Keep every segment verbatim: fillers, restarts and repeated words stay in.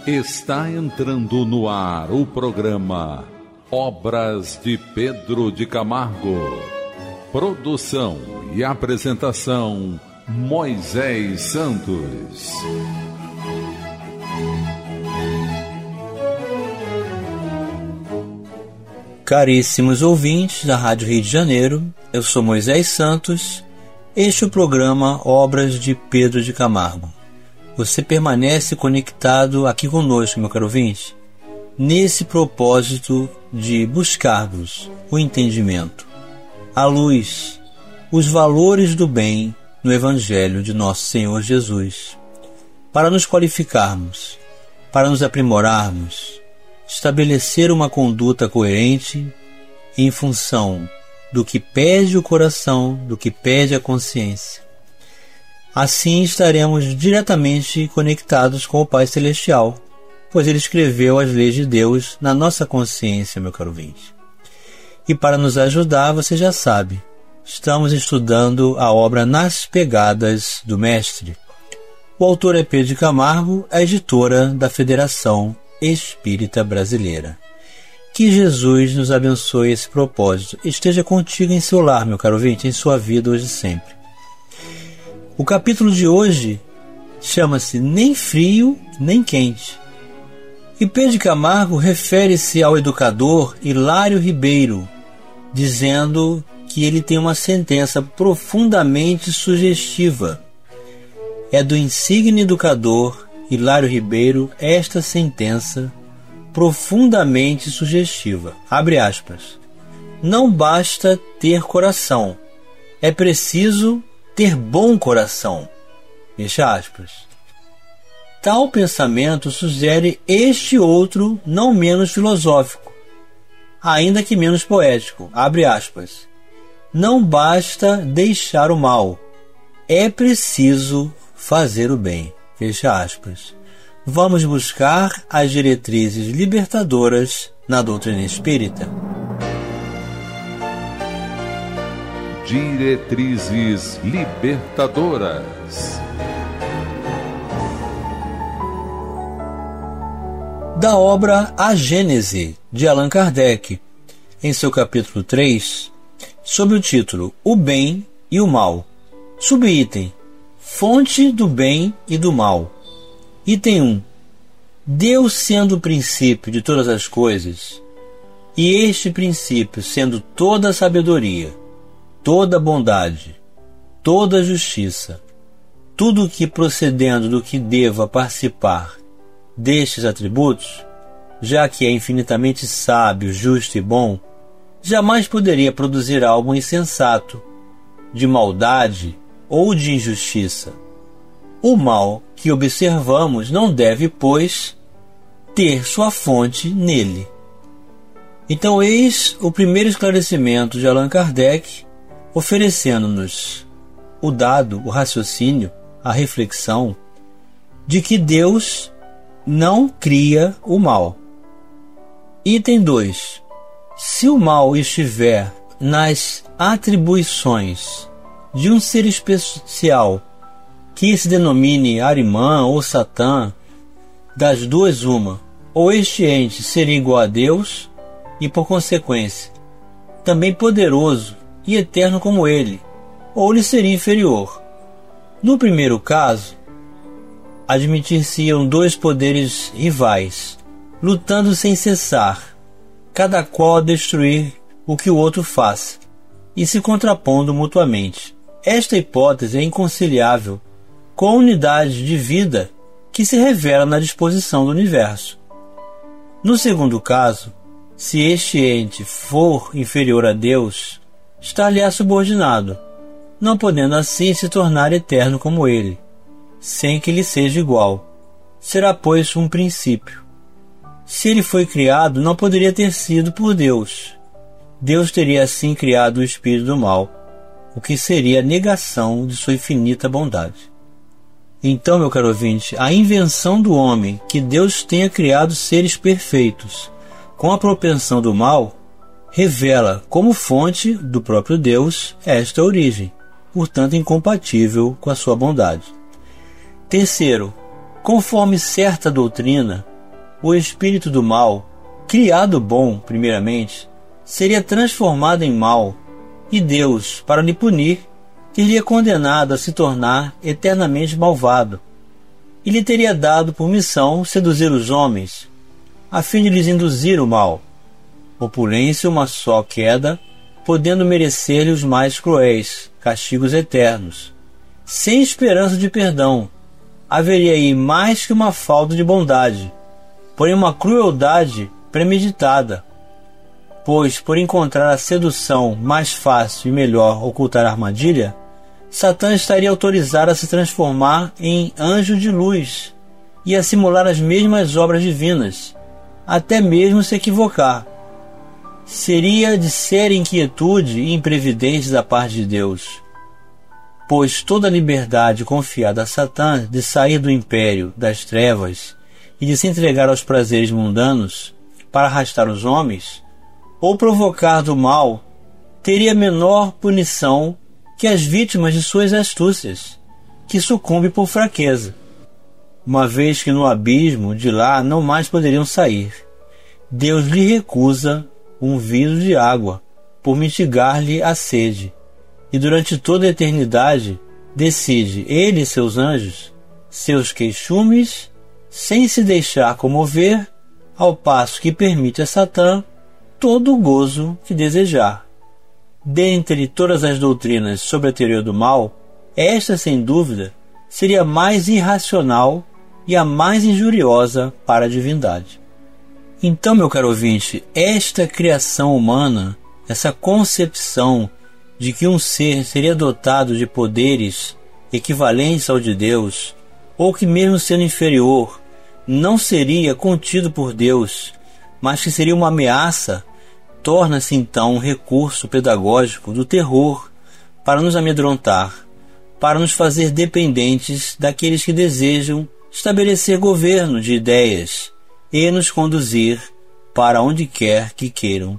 Está entrando no ar o programa Obras de Pedro de Camargo. Produção e apresentação Moisés Santos. Caríssimos ouvintes da Rádio Rio de Janeiro, eu sou Moisés Santos. Este é o programa Obras de Pedro de Camargo. Você permanece conectado aqui conosco, meu caro ouvinte, nesse propósito de buscarmos o entendimento, a luz, os valores do bem no Evangelho de nosso Senhor Jesus, para nos qualificarmos, para nos aprimorarmos, estabelecer uma conduta coerente em função do que pede o coração, do que pede a consciência. Assim estaremos diretamente conectados com o Pai Celestial, pois Ele escreveu as leis de Deus na nossa consciência, meu caro ouvinte. E para nos ajudar, você já sabe, estamos estudando a obra Nas Pegadas do Mestre. O autor é Pedro de Camargo, a editora da Federação Espírita Brasileira. Que Jesus nos abençoe esse propósito. Esteja contigo em seu lar, meu caro ouvinte, em sua vida hoje e sempre. O capítulo de hoje chama-se Nem Frio, Nem Quente. E Pedro de Camargo refere-se ao educador Hilário Ribeiro, dizendo que ele tem uma sentença profundamente sugestiva. É do insigne educador Hilário Ribeiro esta sentença profundamente sugestiva. Abre aspas. Não basta ter coração, é preciso ter bom coração. Fecha aspas. Tal pensamento sugere este outro não menos filosófico, ainda que menos poético. Abre aspas. Não basta deixar o mal, é preciso fazer o bem. Fecha aspas. Vamos buscar as diretrizes libertadoras na doutrina espírita. Diretrizes libertadoras. Da obra A Gênese, de Allan Kardec, em seu capítulo três, sob o título O Bem e o Mal. Subitem: Fonte do Bem e do Mal. Item um. Deus sendo o princípio de todas as coisas, e este princípio sendo toda a sabedoria, toda a bondade, toda a justiça, tudo que procedendo do que deva participar destes atributos, já que é infinitamente sábio, justo e bom, jamais poderia produzir algo insensato, de maldade ou de injustiça. O mal que observamos não deve, pois, ter sua fonte nele. Então eis o primeiro esclarecimento de Allan Kardec, oferecendo-nos o dado, o raciocínio, a reflexão de que Deus não cria o mal. Item dois. Se o mal estiver nas atribuições de um ser especial que se denomine Arimã ou Satã, das duas uma, ou este ente seria igual a Deus e, por consequência, também poderoso e eterno como ele, ou lhe seria inferior. No primeiro caso, admitir-se-iam dois poderes rivais, lutando sem cessar, cada qual a destruir o que o outro faz, e se contrapondo mutuamente. Esta hipótese é inconciliável com a unidade de vida que se revela na disposição do universo. No segundo caso, se este ente for inferior a Deus, está-lhe subordinado, não podendo assim se tornar eterno como ele, sem que lhe seja igual. Será, pois, um princípio. Se ele foi criado, não poderia ter sido por Deus. Deus teria assim criado o espírito do mal, o que seria a negação de sua infinita bondade. Então, meu caro ouvinte, a invenção do homem que Deus tenha criado seres perfeitos, com a propensão do mal, revela como fonte do próprio Deus esta origem, portanto incompatível com a sua bondade. Terceiro, conforme certa doutrina, o espírito do mal, criado bom primeiramente, seria transformado em mal, e Deus, para lhe punir, teria condenado a se tornar eternamente malvado, e lhe teria dado por missão seduzir os homens, a fim de lhes induzir o mal. Opulência uma só queda, podendo merecer-lhe os mais cruéis castigos eternos. Sem esperança de perdão, haveria aí mais que uma falta de bondade, porém uma crueldade premeditada, pois, por encontrar a sedução mais fácil e melhor ocultar a armadilha, Satã estaria autorizado a se transformar em anjo de luz e a simular as mesmas obras divinas, até mesmo se equivocar. Seria de séria inquietude e imprevidência da parte de Deus, pois toda a liberdade confiada a Satã de sair do império das trevas e de se entregar aos prazeres mundanos para arrastar os homens, ou provocar do mal, teria menor punição que as vítimas de suas astúcias, que sucumbe por fraqueza, uma vez que no abismo de lá não mais poderiam sair. Deus lhe recusa um vidro de água, por mitigar-lhe a sede, e durante toda a eternidade decide ele e seus anjos, seus queixumes, sem se deixar comover, ao passo que permite a Satã todo o gozo que desejar. Dentre todas as doutrinas sobre a teoria do mal, esta, sem dúvida, seria a mais irracional e a mais injuriosa para a divindade. Então, meu caro ouvinte, esta criação humana, essa concepção de que um ser seria dotado de poderes equivalentes ao de Deus, ou que mesmo sendo inferior, não seria contido por Deus, mas que seria uma ameaça, torna-se então um recurso pedagógico do terror para nos amedrontar, para nos fazer dependentes daqueles que desejam estabelecer governo de ideias e nos conduzir para onde quer que queiram.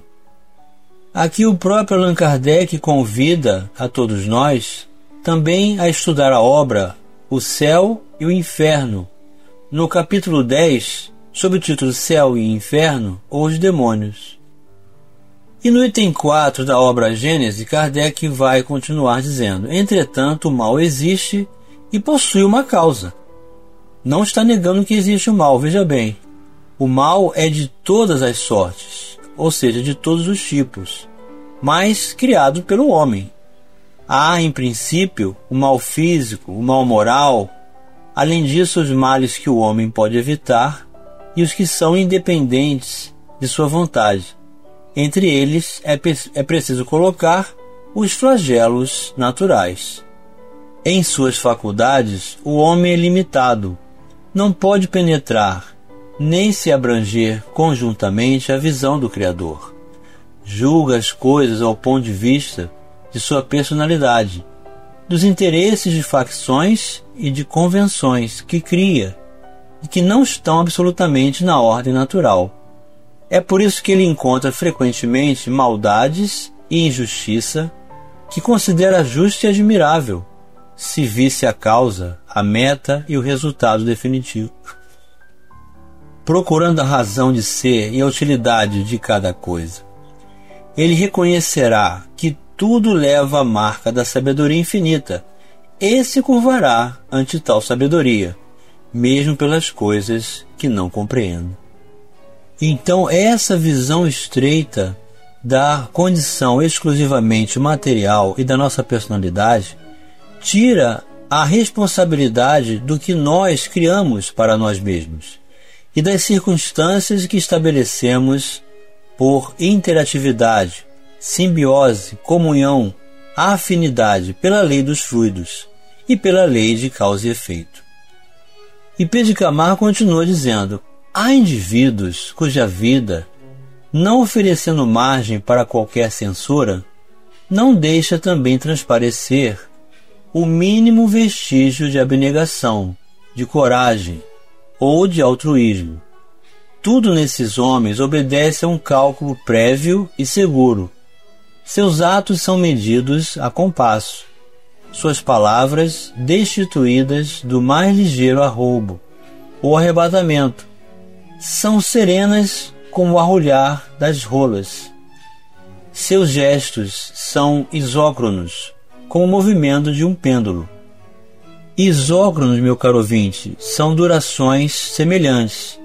Aqui o próprio Allan Kardec convida a todos nós também a estudar a obra O Céu e o Inferno, no capítulo dez, sob o título Céu e Inferno ou os Demônios. E no item quatro da obra Gênese, Kardec vai continuar dizendo: entretanto, o mal existe e possui uma causa. Não está negando que existe o mal, veja bem. O mal é de todas as sortes, ou seja, de todos os tipos, mas criado pelo homem. Há, em princípio, o mal físico, o mal moral, além disso, os males que o homem pode evitar e os que são independentes de sua vontade. Entre eles, é, é preciso colocar os flagelos naturais. Em suas faculdades, o homem é limitado, não pode penetrar, nem se abranger conjuntamente a visão do Criador. Julga as coisas ao ponto de vista de sua personalidade, dos interesses de facções e de convenções que cria, e que não estão absolutamente na ordem natural. É por isso que ele encontra frequentemente maldades e injustiça que considera justa e admirável, se visse a causa, a meta e o resultado definitivo. Procurando a razão de ser e a utilidade de cada coisa, ele reconhecerá que tudo leva a marca da sabedoria infinita e se curvará ante tal sabedoria, mesmo pelas coisas que não compreende. Então, essa visão estreita da condição exclusivamente material e da nossa personalidade tira a responsabilidade do que nós criamos para nós mesmos e das circunstâncias que estabelecemos por interatividade, simbiose, comunhão, afinidade pela lei dos fluidos e pela lei de causa e efeito. E Pedro de Camargo continua dizendo: há indivíduos cuja vida, não oferecendo margem para qualquer censura, não deixa também transparecer o mínimo vestígio de abnegação, de coragem ou de altruísmo. Tudo nesses homens obedece a um cálculo prévio e seguro. Seus atos são medidos a compasso, suas palavras destituídas do mais ligeiro arroubo ou arrebatamento, são serenas como o arrulhar das rolas. Seus gestos são isócronos, como o movimento de um pêndulo. Isócronos, meu caro ouvinte, são durações semelhantes.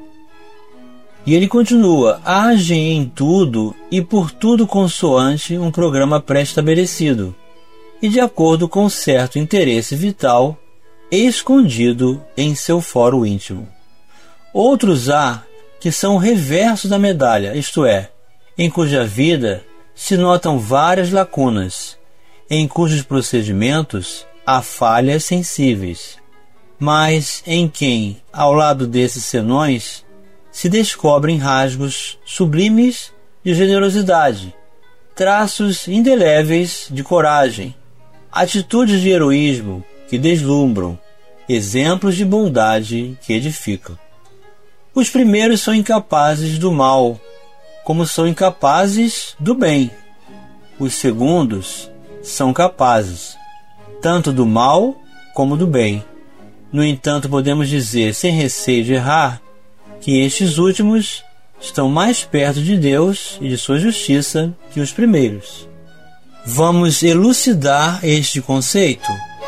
E ele continua, agem em tudo e por tudo consoante um programa pré-estabelecido e de acordo com certo interesse vital escondido em seu fórum íntimo. Outros há que são o reverso da medalha, isto é, em cuja vida se notam várias lacunas, em cujos procedimentos há falhas sensíveis, mas em quem, ao lado desses senões, se descobrem rasgos sublimes de generosidade, traços indeléveis de coragem, atitudes de heroísmo que deslumbram, exemplos de bondade que edificam. Os primeiros são incapazes do mal, como são incapazes do bem. Os segundos são capazes, tanto do mal como do bem. No entanto, podemos dizer, sem receio de errar, que estes últimos estão mais perto de Deus e de sua justiça que os primeiros. Vamos elucidar este conceito?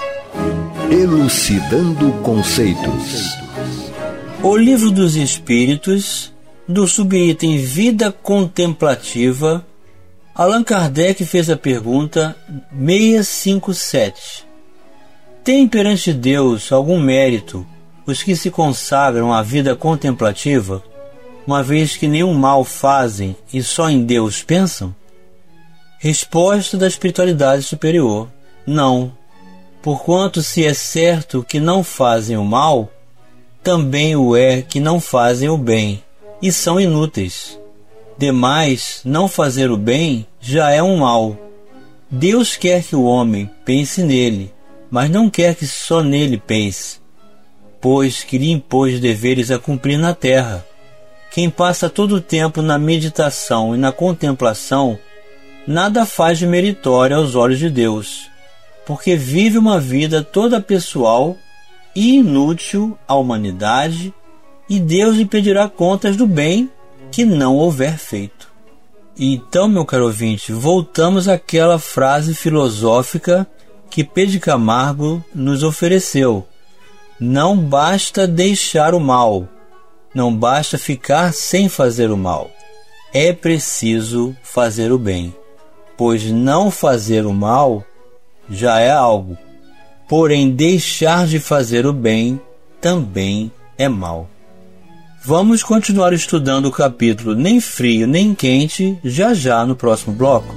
Elucidando conceitos. O Livro dos Espíritos, do subitem Vida Contemplativa, Allan Kardec fez a pergunta seiscentos e cinquenta e sete. Tem perante Deus algum mérito os que se consagram à vida contemplativa, uma vez que nenhum mal fazem e só em Deus pensam? Resposta da espiritualidade superior: não, porquanto se é certo que não fazem o mal, também o é que não fazem o bem, e são inúteis. Demais, não fazer o bem já é um mal. Deus quer que o homem pense nele, mas não quer que só nele pense, pois que lhe impôs deveres a cumprir na terra. Quem passa todo o tempo na meditação e na contemplação, nada faz de meritório aos olhos de Deus, porque vive uma vida toda pessoal e inútil à humanidade, e Deus lhe pedirá contas do bem que não houver feito. Então, meu caro ouvinte, voltamos àquela frase filosófica que Pedro de Camargo nos ofereceu: não basta deixar o mal, não basta ficar sem fazer o mal, é preciso fazer o bem, pois não fazer o mal já é algo, porém deixar de fazer o bem também é mal. Vamos continuar estudando o capítulo Nem Frio Nem Quente já já no próximo bloco.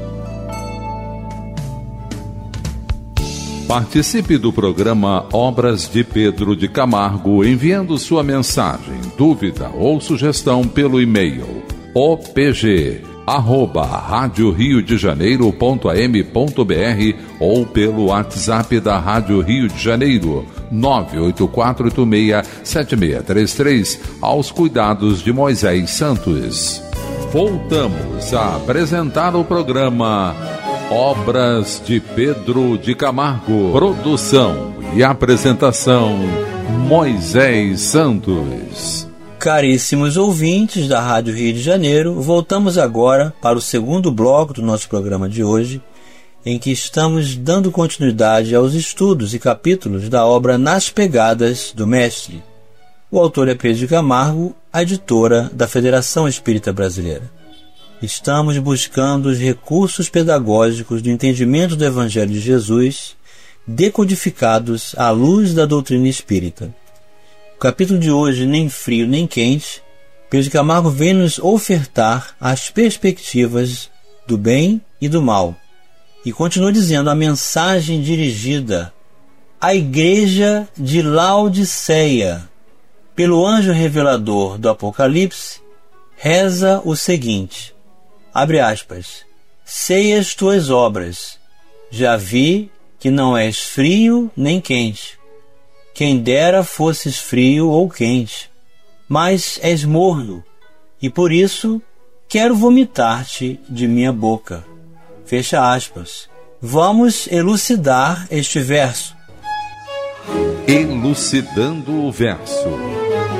Participe do programa Obras de Pedro de Camargo enviando sua mensagem, dúvida ou sugestão pelo e-mail o p g arroba rádio rio de janeiro ponto a m ponto b r ou pelo WhatsApp da Rádio Rio de Janeiro nove oito quatro oito seis sete seis três três, aos cuidados de Moisés Santos. Voltamos a apresentar o programa Obras de Pedro de Camargo. Produção e apresentação Moisés Santos. Caríssimos ouvintes da Rádio Rio de Janeiro, voltamos agora para o segundo bloco do nosso programa de hoje, em que estamos dando continuidade aos estudos e capítulos da obra Nas Pegadas do Mestre. O autor é Pedro de Camargo, a editora da Federação Espírita Brasileira. Estamos buscando os recursos pedagógicos do entendimento do Evangelho de Jesus, decodificados à luz da doutrina espírita. O capítulo de hoje, Nem Frio Nem Quente, Pedro de Camargo vem nos ofertar as perspectivas do bem e do mal. E continua dizendo a mensagem dirigida à Igreja de Laodiceia, pelo anjo revelador do Apocalipse, reza o seguinte, abre aspas, sei as tuas obras, já vi que não és frio nem quente. Quem dera fosses frio ou quente, mas és morno, e por isso quero vomitar-te de minha boca. Fecha aspas. Vamos elucidar este verso. Elucidando o verso.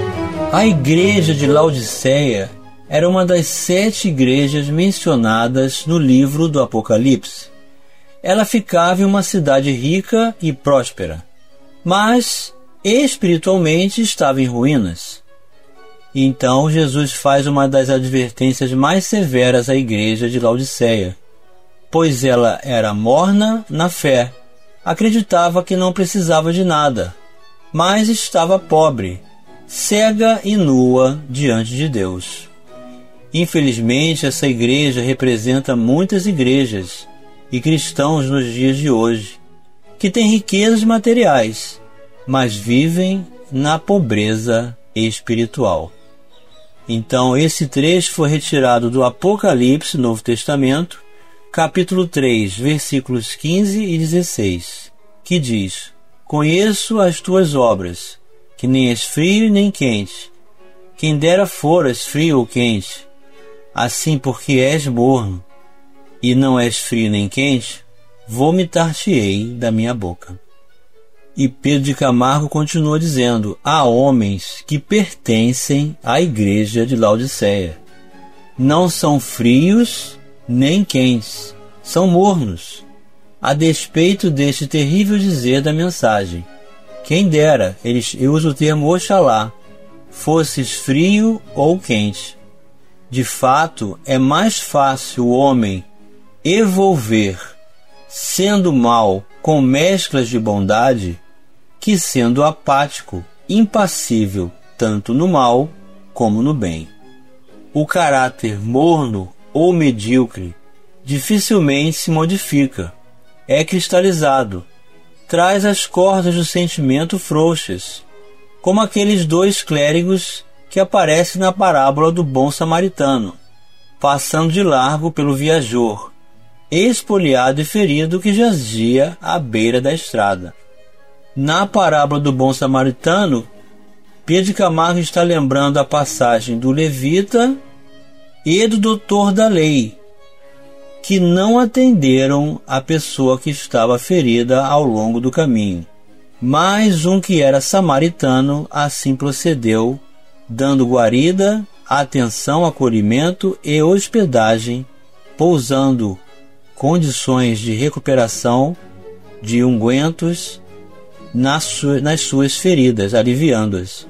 A igreja de Laodiceia era uma das sete igrejas mencionadas no livro do Apocalipse. Ela ficava em uma cidade rica e próspera, mas espiritualmente estava em ruínas. Então Jesus faz uma das advertências mais severas à igreja de Laodiceia, pois ela era morna na fé, acreditava que não precisava de nada, mas estava pobre, cega e nua diante de Deus. Infelizmente, essa igreja representa muitas igrejas e cristãos nos dias de hoje, que têm riquezas materiais, mas vivem na pobreza espiritual. Então, esse trecho foi retirado do Apocalipse, Novo Testamento, capítulo três, versículos quinze e dezesseis, que diz: Conheço as tuas obras, que nem és frio nem quente. Quem dera foras frio ou quente. Assim, porque és morno, e não és frio nem quente, vomitar-te-ei da minha boca. E Pedro de Camargo continua dizendo: há homens que pertencem à igreja de Laodiceia. Não são frios nem quentes, são mornos, a despeito deste terrível dizer da mensagem. Quem dera, eles, eu uso o termo Oxalá, fosses frio ou quente. De fato, é mais fácil o homem evolver sendo mau com mesclas de bondade que sendo apático, impassível tanto no mal como no bem. O caráter morno ou medíocre dificilmente se modifica, é cristalizado, traz as cordas do sentimento frouxas, como aqueles dois clérigos que aparecem na parábola do bom samaritano, passando de largo pelo viajor, espoliado e ferido que jazia à beira da estrada. Na parábola do bom samaritano, Pedro de Camargo está lembrando a passagem do levita e do doutor da lei, que não atenderam a pessoa que estava ferida ao longo do caminho. Mas um que era samaritano assim procedeu, dando guarida, atenção, acolhimento e hospedagem, pousando condições de recuperação de ungüentos nas suas, nas suas feridas, aliviando-as.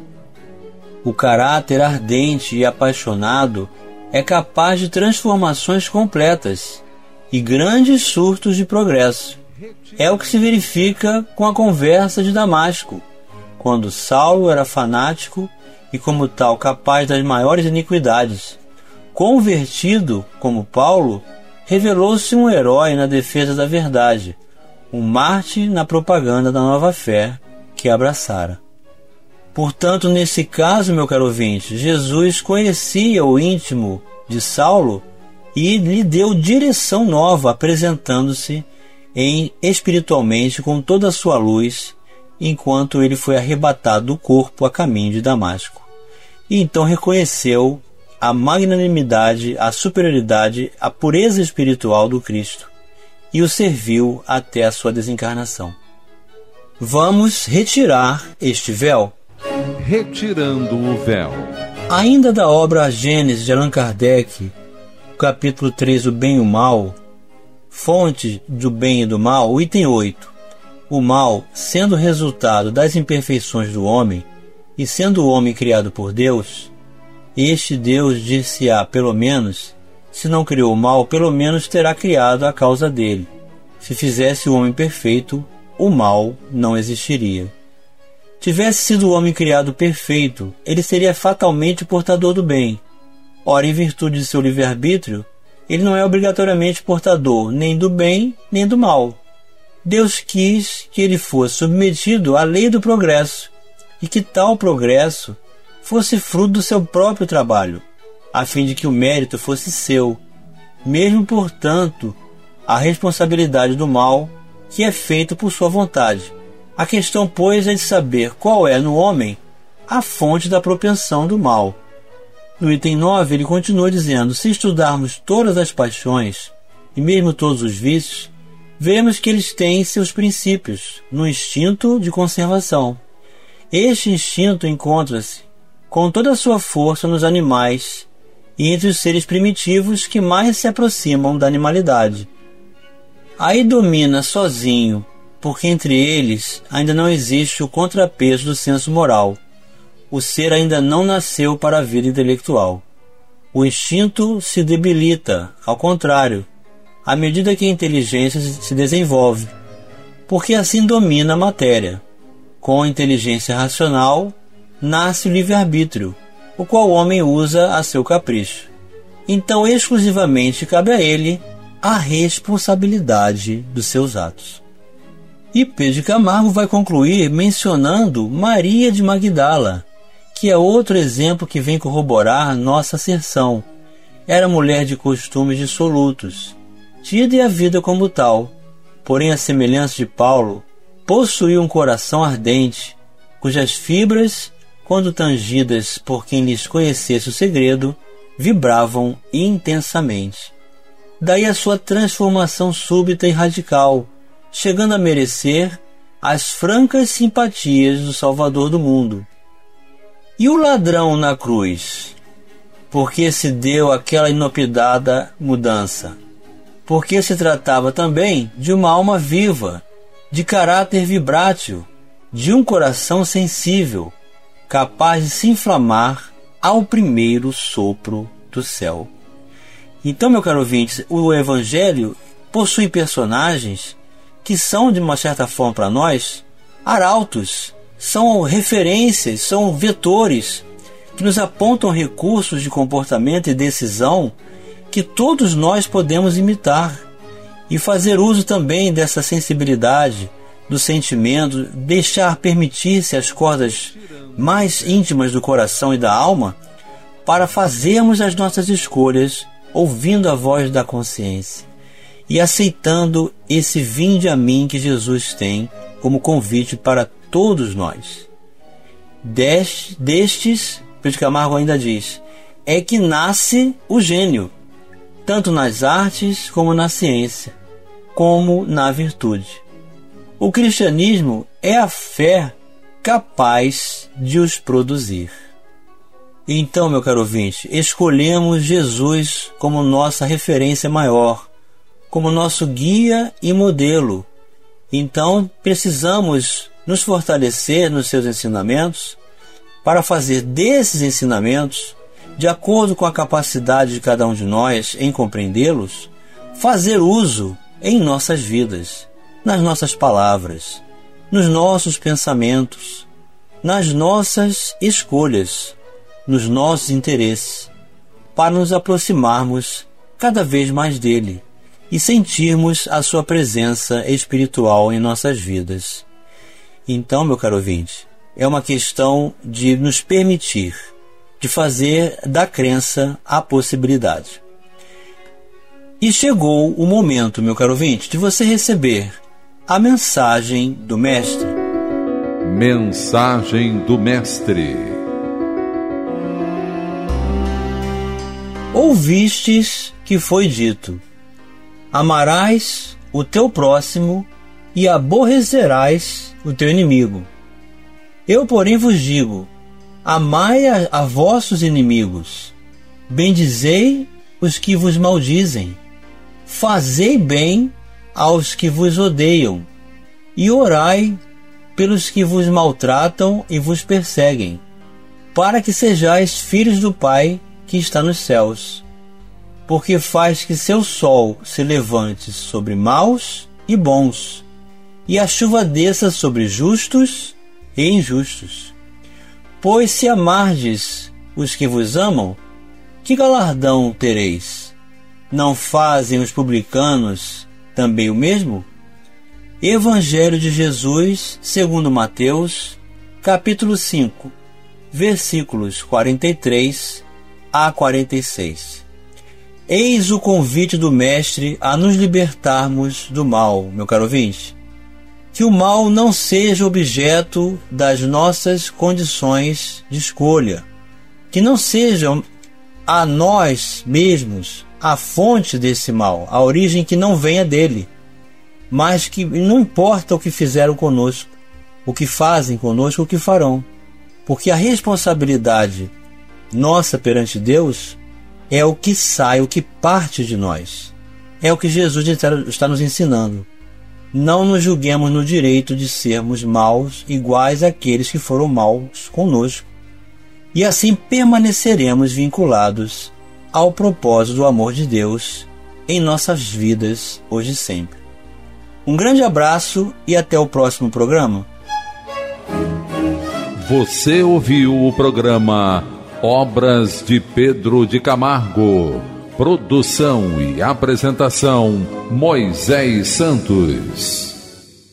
O caráter ardente e apaixonado é capaz de transformações completas e grandes surtos de progresso. É o que se verifica com a conversa de Damasco, quando Saulo era fanático e, como tal, capaz das maiores iniquidades. Convertido, como Paulo, revelou-se um herói na defesa da verdade, um mártir na propaganda da nova fé que abraçara. Portanto, nesse caso, meu caro ouvinte, Jesus conhecia o íntimo de Saulo e lhe deu direção nova, apresentando-se em espiritualmente com toda a sua luz, enquanto ele foi arrebatado do corpo a caminho de Damasco. E então reconheceu a magnanimidade, a superioridade, a pureza espiritual do Cristo e o serviu até a sua desencarnação. Vamos retirar este véu. Retirando o véu. Ainda da obra A Gênese de Allan Kardec, capítulo três, o bem e o mal, fonte do bem e do mal, o item oito. O mal, sendo resultado das imperfeições do homem, e sendo o homem criado por Deus, este Deus dir-se-á, pelo menos, se não criou o mal, pelo menos terá criado a causa dele. Se fizesse o homem perfeito, o mal não existiria. Tivesse sido o homem criado perfeito, ele seria fatalmente portador do bem. Ora, em virtude de seu livre-arbítrio, ele não é obrigatoriamente portador nem do bem nem do mal. Deus quis que ele fosse submetido à lei do progresso e que tal progresso fosse fruto do seu próprio trabalho, a fim de que o mérito fosse seu, mesmo, portanto, a responsabilidade do mal que é feito por sua vontade. A questão, pois, é de saber qual é no homem a fonte da propensão do mal. No item nove, ele continua dizendo: se estudarmos todas as paixões, e mesmo todos os vícios, veremos que eles têm seus princípios no instinto de conservação. Este instinto encontra-se com toda a sua força nos animais e entre os seres primitivos que mais se aproximam da animalidade. Aí domina sozinho, porque entre eles ainda não existe o contrapeso do senso moral. O ser ainda não nasceu para a vida intelectual. O instinto se debilita, ao contrário, à medida que a inteligência se desenvolve, porque assim domina a matéria. Com a inteligência racional, nasce o livre-arbítrio, o qual o homem usa a seu capricho. Então, exclusivamente cabe a ele a responsabilidade dos seus atos. E Pedro de Camargo vai concluir mencionando Maria de Magdala, que é outro exemplo que vem corroborar nossa asserção. Era mulher de costumes dissolutos, tida a vida como tal, porém, à semelhança de Paulo, possuía um coração ardente, cujas fibras, quando tangidas por quem lhes conhecesse o segredo, vibravam intensamente. Daí a sua transformação súbita e radical, chegando a merecer as francas simpatias do Salvador do mundo. E o ladrão na cruz? Por que se deu aquela inopidada mudança? Porque se tratava também de uma alma viva, de caráter vibrátil, de um coração sensível, capaz de se inflamar ao primeiro sopro do céu. Então, meu caro ouvinte, o Evangelho possui personagens que são, de uma certa forma para nós, arautos, são referências, são vetores que nos apontam recursos de comportamento e decisão que todos nós podemos imitar e fazer uso também dessa sensibilidade, do sentimento, deixar permitir-se as cordas mais íntimas do coração e da alma para fazermos as nossas escolhas ouvindo a voz da consciência e aceitando esse vinde a mim que Jesus tem como convite para todos nós. Destes, destes Pedro de Camargo ainda diz, é que nasce o gênio, tanto nas artes como na ciência, como na virtude. O cristianismo é a fé capaz de os produzir. Então, meu caro ouvinte, escolhemos Jesus como nossa referência maior, como nosso guia e modelo. Então, precisamos nos fortalecer nos seus ensinamentos para fazer desses ensinamentos, de acordo com a capacidade de cada um de nós em compreendê-los, fazer uso em nossas vidas, nas nossas palavras, nos nossos pensamentos, nas nossas escolhas, nos nossos interesses, para nos aproximarmos cada vez mais dele e sentirmos a sua presença espiritual em nossas vidas. Então, meu caro ouvinte, é uma questão de nos permitir, de fazer da crença a possibilidade. E chegou o momento, meu caro ouvinte, de você receber a mensagem do Mestre. Mensagem do Mestre. Ouvistes que foi dito: amarás o teu próximo e aborrecerás o teu inimigo. Eu, porém, vos digo: amai a, a vossos inimigos, bendizei os que vos maldizem, fazei bem aos que vos odeiam, e orai pelos que vos maltratam e vos perseguem, para que sejais filhos do Pai que está nos céus, porque faz que seu sol se levante sobre maus e bons, e a chuva desça sobre justos e injustos. Pois se amardes os que vos amam, que galardão tereis? Não fazem os publicanos também o mesmo? Evangelho de Jesus segundo Mateus, capítulo cinco, versículos quarenta e três a quarenta e seis. Eis o convite do Mestre a nos libertarmos do mal, meu caro ouvinte. Que o mal não seja objeto das nossas condições de escolha. Que não sejam a nós mesmos a fonte desse mal, a origem que não venha dele. Mas que não importa o que fizeram conosco, o que fazem conosco, o que farão. porque a responsabilidade nossa perante Deus é o que sai, o que parte de nós. É o que Jesus está nos ensinando. Não nos julguemos no direito de sermos maus iguais àqueles que foram maus conosco. E assim permaneceremos vinculados ao propósito do amor de Deus em nossas vidas hoje e sempre. Um grande abraço e até o próximo programa. Você ouviu o programa Obras de Pedro de Camargo. Produção e apresentação Moisés Santos.